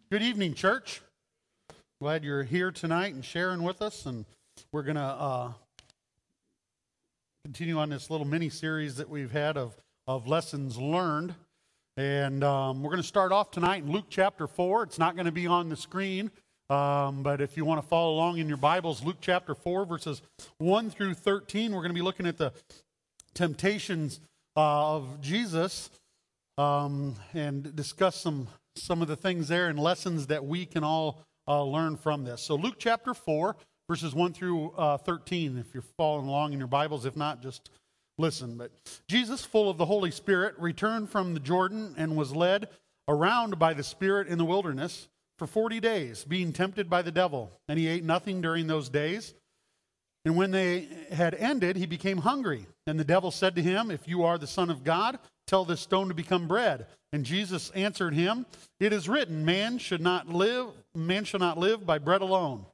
Good evening, church. Glad you're here tonight and sharing with us. And we're going to continue on this little mini series that we've had of lessons learned. And we're going to start off tonight in Luke chapter 4. It's not going to be on the screen, but if you want to follow along in your Bibles, Luke chapter 4, verses 1 through 13, we're going to be looking at the temptations of Jesus and discuss some of the things there and lessons that we can all learn from this. So Luke chapter 4, verses 1 through 13, if you're following along in your Bibles. If not, just listen. But Jesus, full of the Holy Spirit, returned from the Jordan and was led around by the Spirit in the wilderness for 40 days, being tempted by the devil. And he ate nothing during those days. And when they had ended, he became hungry. And the devil said to him, "If you are the Son of God, tell this stone to become bread." And Jesus answered him, "It is written, man shall not live by bread alone."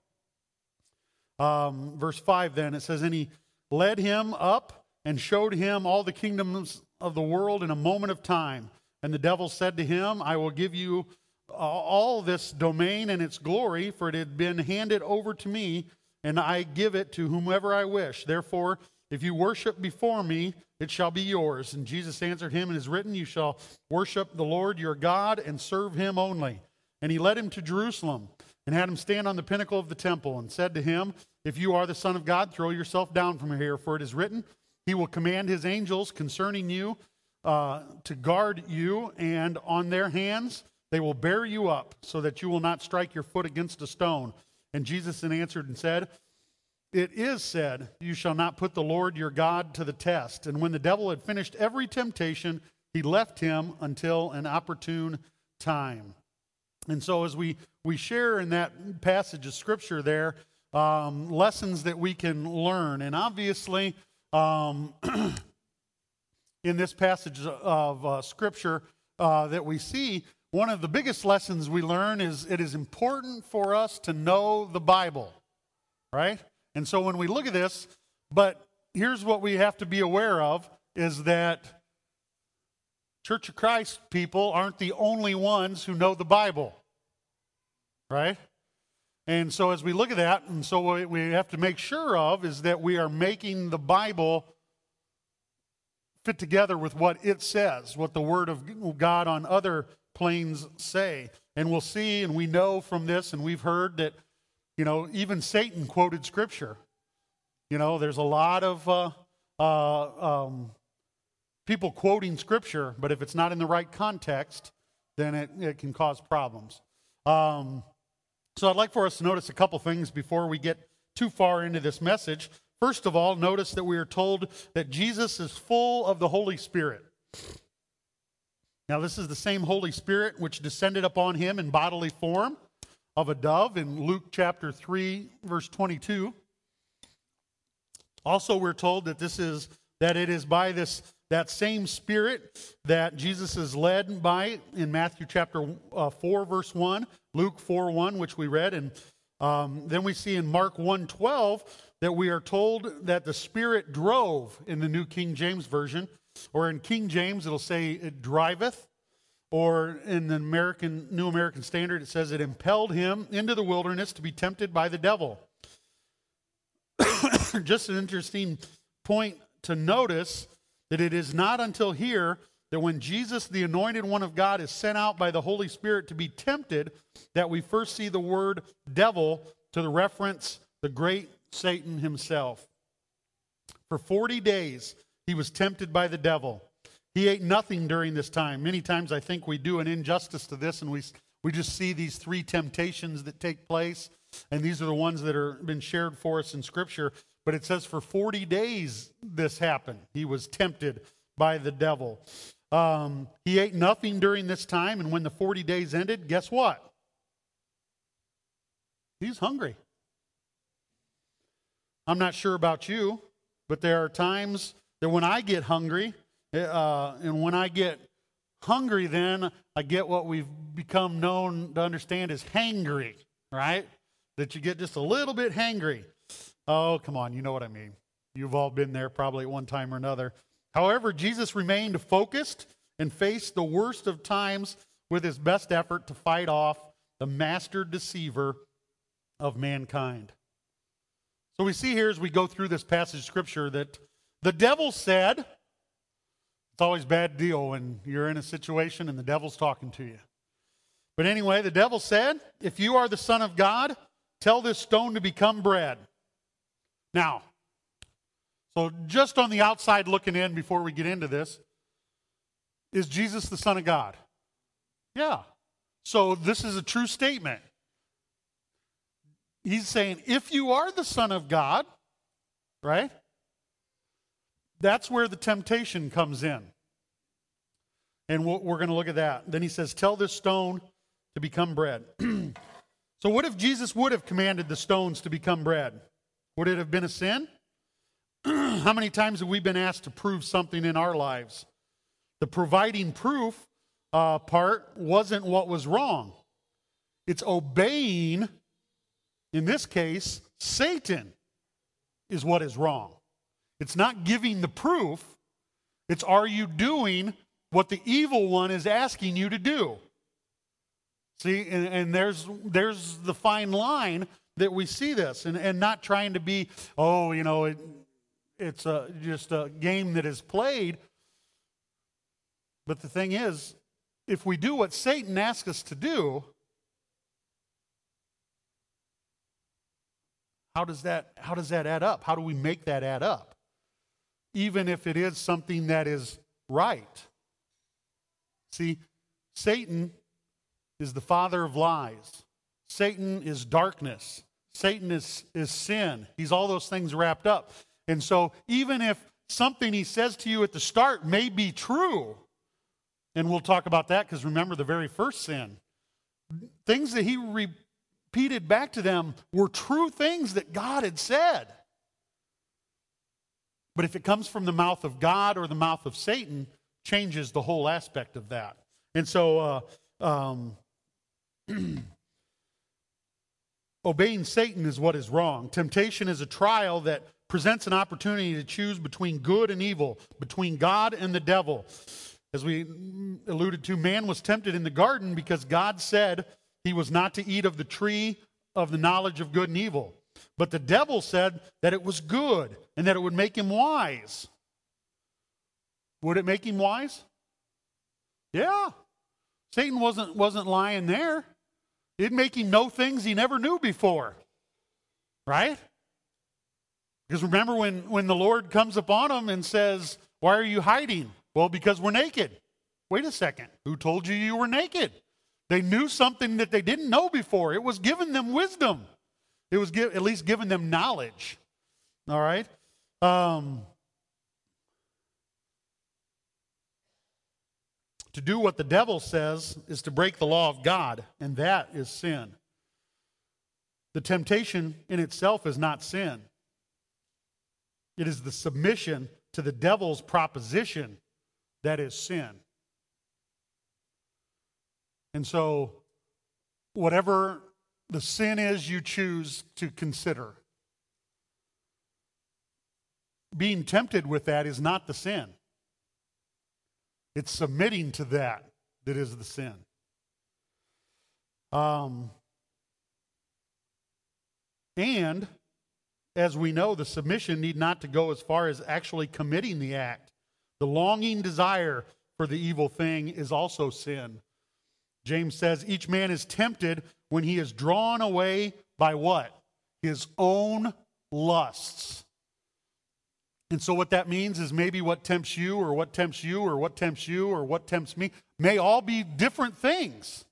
Verse 5 then, it says, "And he led him up and showed him all the kingdoms of the world in a moment of time. And the devil said to him, I will give you all this domain and its glory, for it had been handed over to me, and I give it to whomever I wish. Therefore, if you worship before me, it shall be yours." And Jesus answered him, "It is written, you shall worship the Lord your God and serve him only." And he led him to Jerusalem and had him stand on the pinnacle of the temple and said to him, "If you are the Son of God, throw yourself down from here, for it is written, he will command his angels concerning you to guard you, and on their hands they will bear you up, so that you will not strike your foot against a stone." And Jesus answered and said, "It is said, you shall not put the Lord your God to the test." And when the devil had finished every temptation, he left him until an opportune time. And so as we share in that passage of Scripture there, lessons that we can learn. And obviously, in this passage of Scripture that we see, one of the biggest lessons we learn is it is important for us to know the Bible, right? And so when we look at this, but here's what we have to be aware of, is that Church of Christ people aren't the only ones who know the Bible, right? And so as we look at that, and so what we have to make sure of is that we are making the Bible fit together with what it says, what the Word of God on other planes say. And we'll see, and we know from this, and we've heard that, even Satan quoted Scripture. There's a lot of people quoting Scripture, but if it's not in the right context, then it can cause problems. So I'd like for us to notice a couple things before we get too far into this message. First of all, notice that we are told that Jesus is full of the Holy Spirit. Now, this is the same Holy Spirit which descended upon him in bodily form of a dove in Luke chapter 3, verse 22. Also, we're told that it is by that same Spirit that Jesus is led by in Matthew chapter 4, verse 1, Luke 4:1, which we read, and then we see in Mark 1:12 that we are told that the Spirit drove in the New King James Version, or in King James it'll say it driveth, or in the New American Standard it says it impelled him into the wilderness to be tempted by the devil. Just an interesting point to notice that it is not until here that when Jesus, the anointed one of God, is sent out by the Holy Spirit to be tempted, that we first see the word devil to the reference the great Satan himself. For 40 days, he was tempted by the devil. He ate nothing during this time. Many times I think we do an injustice to this, and we just see these three temptations that take place, and these are the ones that are been shared for us in Scripture. But it says for 40 days this happened. He was tempted by the devil. He ate nothing during this time, and when the 40 days ended, guess what? He's hungry. I'm not sure about you, but there are times that when I get hungry, and when I get hungry, then I get what we've become known to understand as hangry, right? That you get just a little bit hangry. Oh, come on, you know what I mean. You've all been there probably at one time or another. However, Jesus remained focused and faced the worst of times with his best effort to fight off the master deceiver of mankind. So we see here as we go through this passage of Scripture that the devil said, it's always a bad deal when you're in a situation and the devil's talking to you. But anyway, the devil said, if you are the Son of God, tell this stone to become bread. Now, so just on the outside looking in before we get into this, is Jesus the Son of God? Yeah. So this is a true statement. He's saying, if you are the Son of God, right? That's where the temptation comes in. And we're going to look at that. Then he says, tell this stone to become bread. So what if Jesus would have commanded the stones to become bread? Would it have been a sin? How many times have we been asked to prove something in our lives? The providing proof part wasn't what was wrong. It's obeying, in this case, Satan is what is wrong. It's not giving the proof. It's are you doing what the evil one is asking you to do? See, and there's the fine line that we see this, and not trying to be, it's just a game that is played. But the thing is, if we do what Satan asks us to do, how does that add up? How do we make that add up? Even if it is something that is right. See, Satan is the father of lies. Satan is darkness. Satan is sin. He's all those things wrapped up. And so even if something he says to you at the start may be true, and we'll talk about that because remember the very first sin, things that he repeated back to them were true things that God had said. But if it comes from the mouth of God or the mouth of Satan, changes the whole aspect of that. And so obeying Satan is what is wrong. Temptation is a trial that presents an opportunity to choose between good and evil, between God and the devil. As we alluded to, man was tempted in the garden because God said he was not to eat of the tree of the knowledge of good and evil. But the devil said that it was good and that it would make him wise. Would it make him wise? Yeah. Satan wasn't lying there. It'd make him know things he never knew before. Right? Because remember when the Lord comes upon him and says, why are you hiding? Well, because we're naked. Wait a second. Who told you you were naked? They knew something that they didn't know before. It was giving them wisdom. It was at least giving them knowledge. All right? To do what the devil says is to break the law of God, and that is sin. The temptation in itself is not sin. It is the submission to the devil's proposition that is sin. And so, whatever the sin is you choose to consider, being tempted with that is not the sin. It's submitting to that is the sin. And, as we know, the submission need not to go as far as actually committing the act. The longing desire for the evil thing is also sin. James says, each man is tempted when he is drawn away by what? His own lusts. And so what that means is maybe what tempts you or what tempts you or what tempts you or what tempts me may all be different things.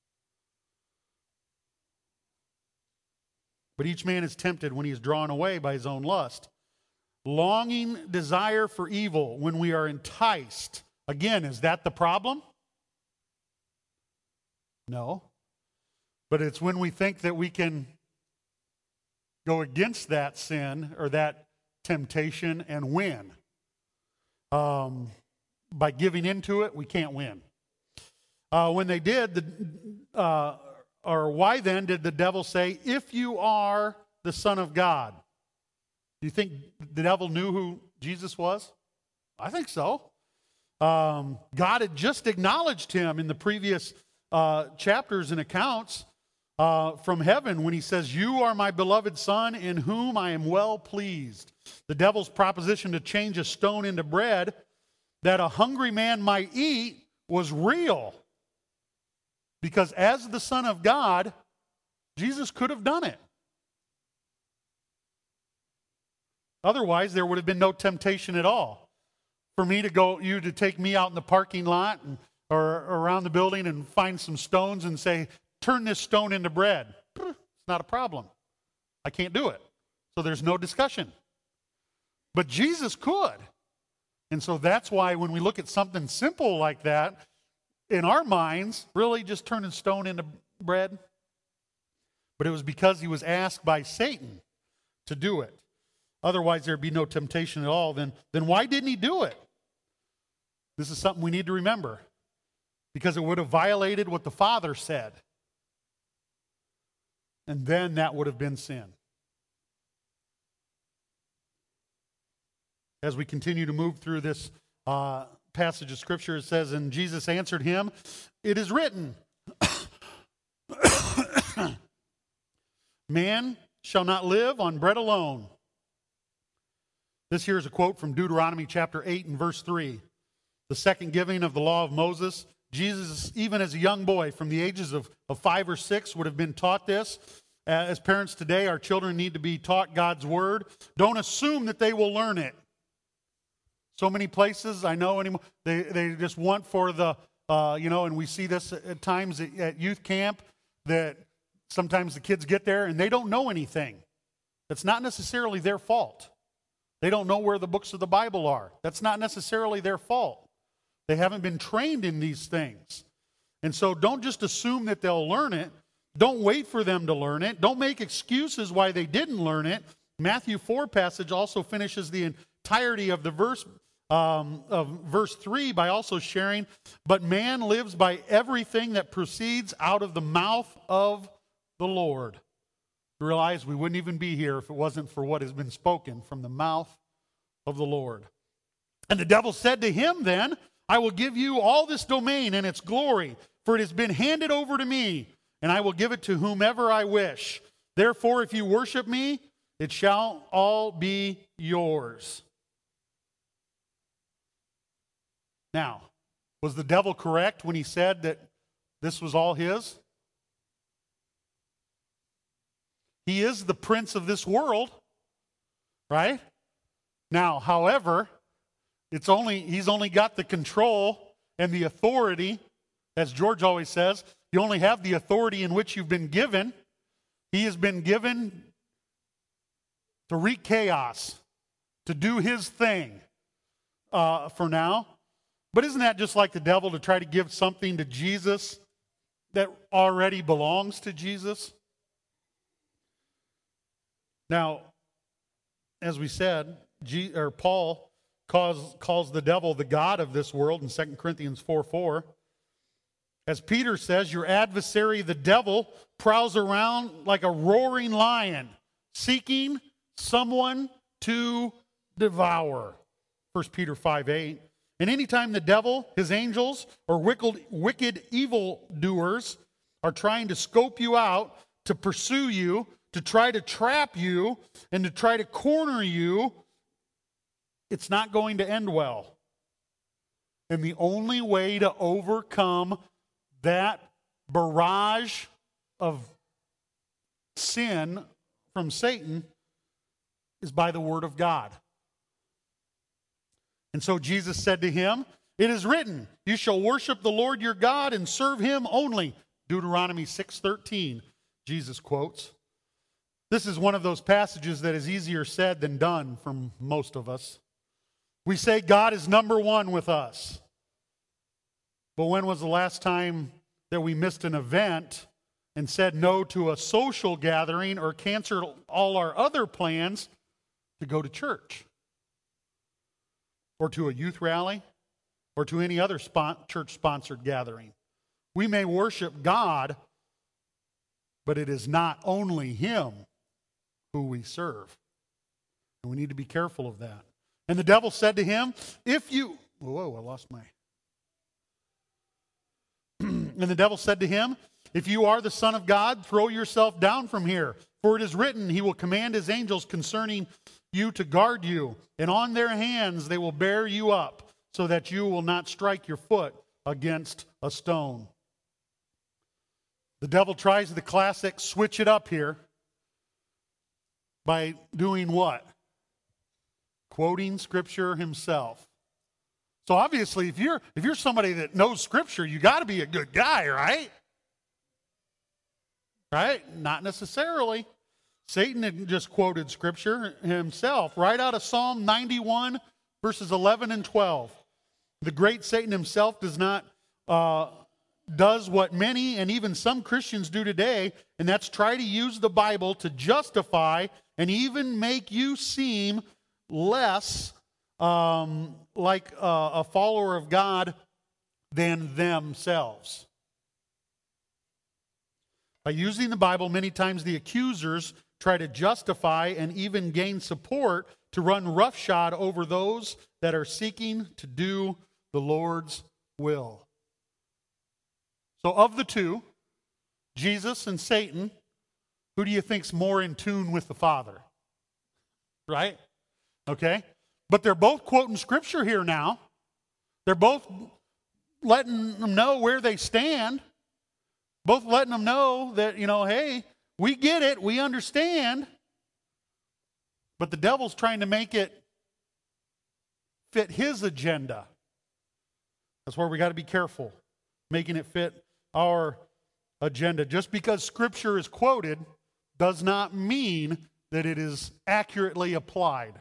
But each man is tempted when he is drawn away by his own lust. Longing desire for evil when we are enticed. Again, is that the problem? No. But it's when we think that we can go against that sin or that temptation and win. By giving into it, we can't win. When they did, or why then did the devil say, if you are the Son of God? Do you think the devil knew who Jesus was? I think so. God had just acknowledged him in the previous chapters and accounts from heaven when he says, "You are my beloved Son in whom I am well pleased." The devil's proposition to change a stone into bread that a hungry man might eat was real. Because as the Son of God, Jesus could have done it. Otherwise, there would have been no temptation at all. For me to go, you to take me out in the parking lot or around the building and find some stones and say, "Turn this stone into bread." It's not a problem. I can't do it. So there's no discussion. But Jesus could. And so that's why when we look at something simple like that, in our minds, really just turning stone into bread. But it was because he was asked by Satan to do it. Otherwise, there'd be no temptation at all. Then why didn't he do it? This is something we need to remember. Because it would have violated what the Father said. And then that would have been sin. As we continue to move through this passage of Scripture, it says, "And Jesus answered him, 'It is written, man shall not live on bread alone.'" This here is a quote from Deuteronomy chapter 8 and verse 3. The second giving of the law of Moses. Jesus, even as a young boy from the ages of 5 or 6, would have been taught this. As parents today, our children need to be taught God's word. Don't assume that they will learn it. So many places I know anymore, they just want for the, and we see this at times at youth camp, that sometimes the kids get there and they don't know anything. That's not necessarily their fault. They don't know where the books of the Bible are. That's not necessarily their fault. They haven't been trained in these things. And so don't just assume that they'll learn it. Don't wait for them to learn it. Don't make excuses why they didn't learn it. Matthew 4 passage also finishes the entirety of the verse of verse 3 by also sharing, "But man lives by everything that proceeds out of the mouth of the Lord." You realize we wouldn't even be here if it wasn't for what has been spoken from the mouth of the Lord. "And the devil said to him then, 'I will give you all this domain and its glory, for it has been handed over to me, and I will give it to whomever I wish. Therefore, if you worship me, it shall all be yours.'" Now, was the devil correct when he said that this was all his? He is the prince of this world, right? Now, however, he's only got the control and the authority, as George always says, you only have the authority in which you've been given. He has been given to wreak chaos, to do his thing for now. But isn't that just like the devil to try to give something to Jesus that already belongs to Jesus? Now, as we said, Paul calls the devil the god of this world in 2 Corinthians 4:4. As Peter says, your adversary, the devil, prowls around like a roaring lion, seeking someone to devour. 1 Peter 5:8. And anytime the devil, his angels, or wicked evildoers are trying to scope you out, to pursue you, to try to trap you, and to try to corner you, it's not going to end well. And the only way to overcome that barrage of sin from Satan is by the word of God. And so Jesus said to him, "It is written, you shall worship the Lord your God and serve him only." Deuteronomy 6:13, Jesus quotes. This is one of those passages that is easier said than done for most of us. We say God is number one with us. But when was the last time that we missed an event and said no to a social gathering or canceled all our other plans to go to church? Or to a youth rally? Or to any other church-sponsored gathering? We may worship God, but it is not only him who we serve. And we need to be careful of that. And the devil said to him, And the devil said to him, if you are the Son of God, throw yourself down from here. For it is written, he will command his angels concerning you to guard you, and on their hands they will bear you up, so that you will not strike your foot against a stone. The devil tries the classic switch it up here by doing what? Quoting Scripture himself. So obviously, if you're somebody that knows Scripture, you got to be a good guy, right? Right? Not necessarily. Satan had just quoted Scripture himself, right out of Psalm 91, verses 11 and 12. The great Satan himself does what many and even some Christians do today, and that's try to use the Bible to justify and even make you seem less like a follower of God than themselves. By using the Bible, many times the accusers try to justify and even gain support to run roughshod over those that are seeking to do the Lord's will. So of the two, Jesus and Satan, who do you think's more in tune with the Father? Right? Okay? But they're both quoting Scripture here now. They're both letting them know where they stand. Both letting them know that, hey, we get it, we understand. But the devil's trying to make it fit his agenda. That's where we got to be careful, making it fit our agenda. Just because Scripture is quoted does not mean that it is accurately applied.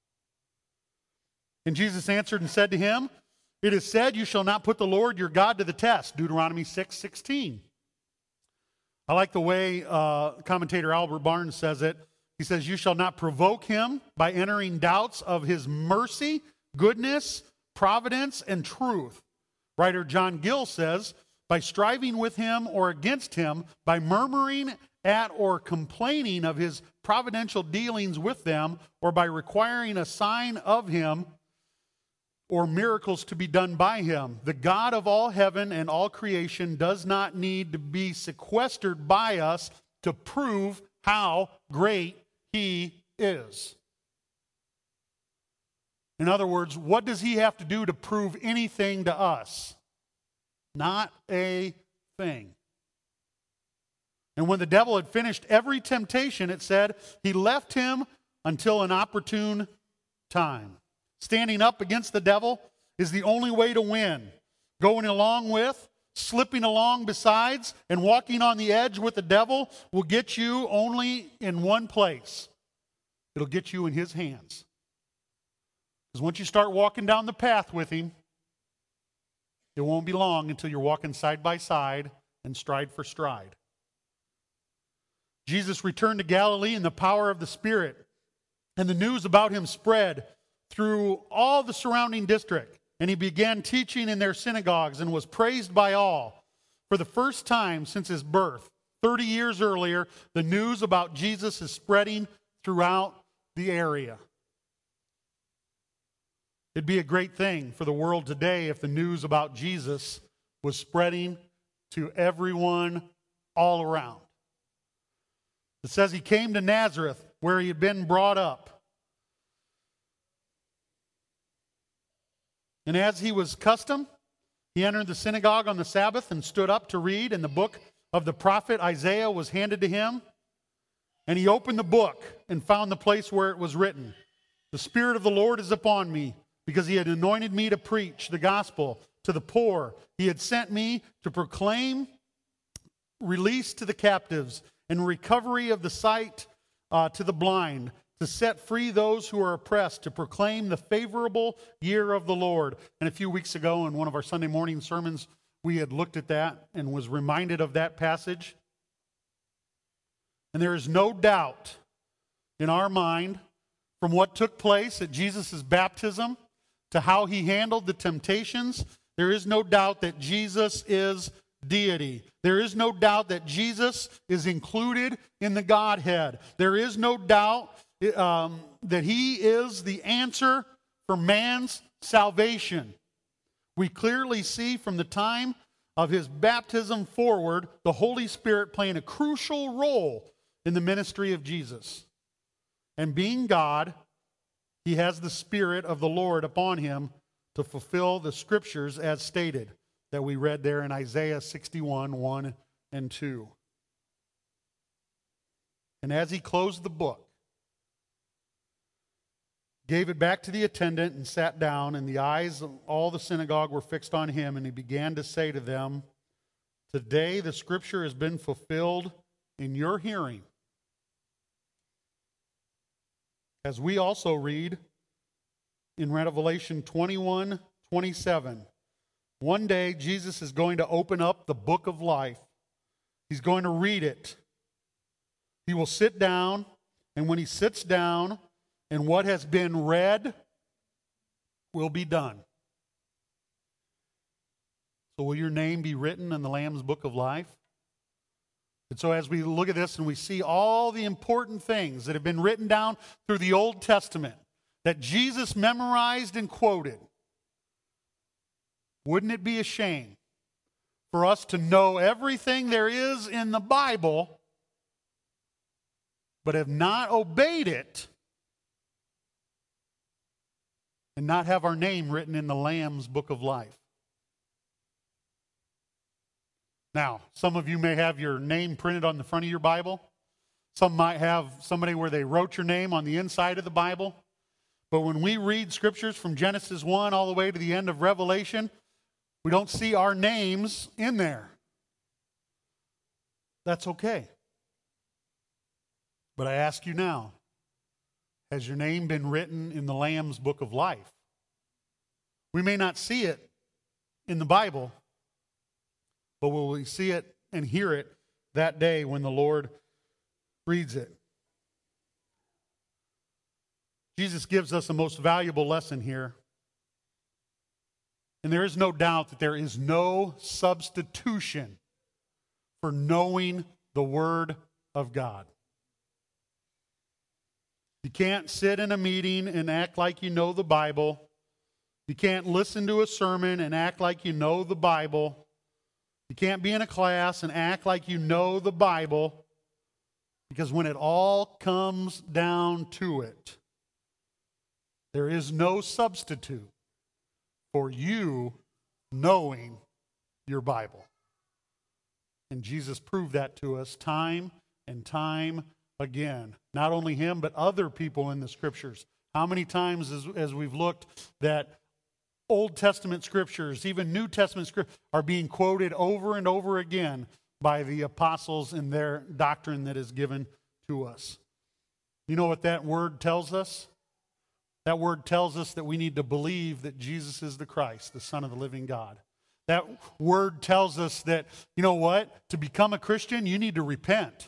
And Jesus answered and said to him, "It is said, you shall not put the Lord your God to the test." Deuteronomy 6:16. I like the way commentator Albert Barnes says it. He says, "You shall not provoke him by entering doubts of his mercy, goodness, providence, and truth." Writer John Gill says, "By striving with him or against him, by murmuring at or complaining of his providential dealings with them, or by requiring a sign of him or miracles to be done by him, the God of all heaven and all creation does not need to be sequestered by us to prove how great he is." In other words, what does he have to do to prove anything to us? Not a thing. And when the devil had finished every temptation, it said, he left him until an opportune time. Standing up against the devil is the only way to win. Going along with, slipping along besides, and walking on the edge with the devil will get you only in one place. It'll get you in his hands. Because once you start walking down the path with him, it won't be long until you're walking side by side and stride for stride. Jesus returned to Galilee in the power of the Spirit, and the news about him spread through all the surrounding district, and he began teaching in their synagogues and was praised by all. For the first time since his birth, 30 years earlier, the news about Jesus is spreading throughout the area. It'd be a great thing for the world today if the news about Jesus was spreading to everyone all around. It says he came to Nazareth, where he had been brought up. And as he was custom, he entered the synagogue on the Sabbath and stood up to read, and the book of the prophet Isaiah was handed to him. And he opened the book and found the place where it was written, "The Spirit of the Lord is upon me, because he had anointed me to preach the gospel to the poor. He had sent me to proclaim release to the captives and recovery of the sight to the blind, to set free those who are oppressed, to proclaim the favorable year of the Lord." And a few weeks ago in one of our Sunday morning sermons, we had looked at that and was reminded of that passage. And there is no doubt in our mind from what took place at Jesus' baptism to how he handled the temptations, there is no doubt that Jesus is deity. There is no doubt that Jesus is included in the Godhead. There is no doubt that he is the answer for man's salvation. We clearly see from the time of his baptism forward, the Holy Spirit playing a crucial role in the ministry of Jesus. And being God, he has the Spirit of the Lord upon him to fulfill the scriptures as stated that we read there in Isaiah 61, 1 and 2. And as he closed the book, gave it back to the attendant and sat down, and the eyes of all the synagogue were fixed on him, and he began to say to them, "Today the scripture has been fulfilled in your hearing." As we also read in Revelation 21:27, one day Jesus is going to open up the book of life. He's going to read it. He will sit down, and when he sits down, and what has been read will be done. So will your name be written in the Lamb's book of life? And so as we look at this and we see all the important things that have been written down through the Old Testament that Jesus memorized and quoted, wouldn't it be a shame for us to know everything there is in the Bible but have not obeyed it and not have our name written in the Lamb's book of life? Now, some of you may have your name printed on the front of your Bible. Some might have somebody where they wrote your name on the inside of the Bible. But when we read scriptures from Genesis 1 all the way to the end of Revelation, we don't see our names in there. That's okay. But I ask you now, has your name been written in the Lamb's book of life? We may not see it in the Bible, but will we see it and hear it that day when the Lord reads it? Jesus gives us a most valuable lesson here. And there is no doubt that there is no substitution for knowing the Word of God. You can't sit in a meeting and act like you know the Bible. You can't listen to a sermon and act like you know the Bible. You can't be in a class and act like you know the Bible. Because when it all comes down to it, there is no substitute for you knowing your Bible. And Jesus proved that to us time and time again. Not only him, but other people in the scriptures. How many times as we've looked that Old Testament scriptures, even New Testament scriptures, are being quoted over and over again by the apostles in their doctrine that is given to us. You know what that word tells us? That word tells us that we need to believe that Jesus is the Christ, the Son of the living God. That word tells us that, you know what? To become a Christian, you need to repent.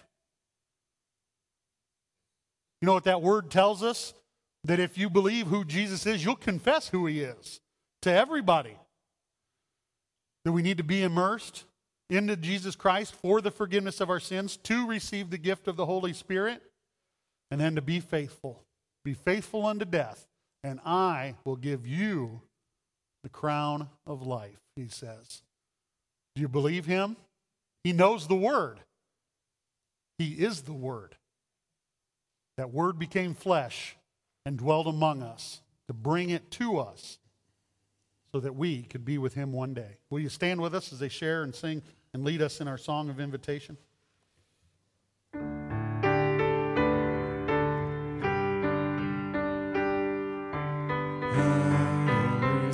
You know what that word tells us? That if you believe who Jesus is, you'll confess who he is to everybody. That we need to be immersed into Jesus Christ for the forgiveness of our sins, to receive the gift of the Holy Spirit, and then to be faithful. Be faithful unto death, and I will give you the crown of life, he says. Do you believe him? He knows the Word. He is the Word. That Word became flesh and dwelt among us to bring it to us so that we could be with him one day. Will you stand with us as they share and sing and lead us in our song of invitation?